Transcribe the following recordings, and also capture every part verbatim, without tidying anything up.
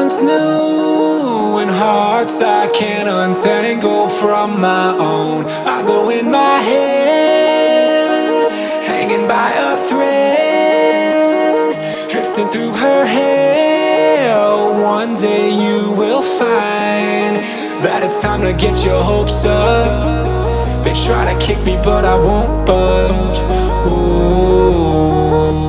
once knew, and hearts I can't untangle from my own. I go in my head, hanging by a thread, drifting through her hair. One day you will find that it's time to get your hopes up. They try to kick me but I won't budge. Ooh.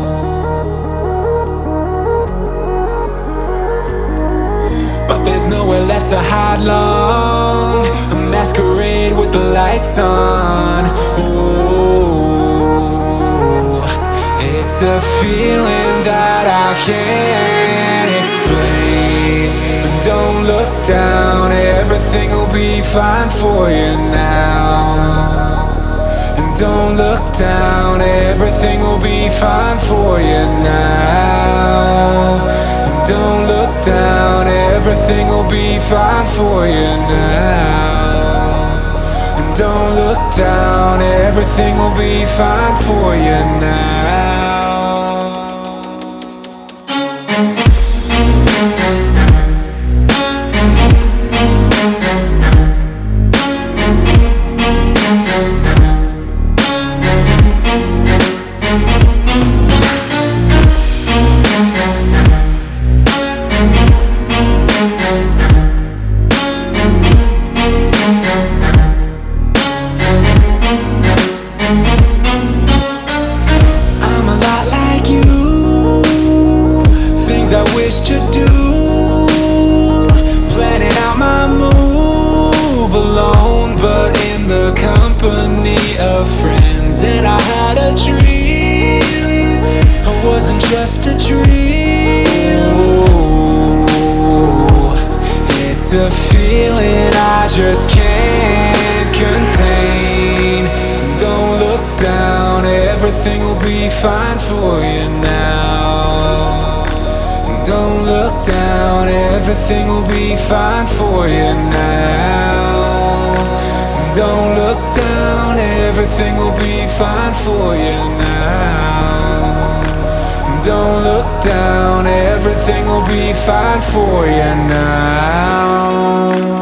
But there's nowhere left to hide long. A masquerade with the lights on. Ooh. It's a feeling that I can't explain. Don't look down, everything will be fine for you now. And don't look down, everything will be fine for you now. And don't look down, everything will be fine for you now. And don't look down, everything will be fine for you now. To do, planning out my move alone, but in the company of friends. And I had a dream, it wasn't just a dream. Ooh, it's a feeling I just can't contain. Don't look down, everything will be fine for you now. Don't look down, everything will be fine for you now. Don't look down, everything will be fine for you now. Don't look down, everything will be fine for you now.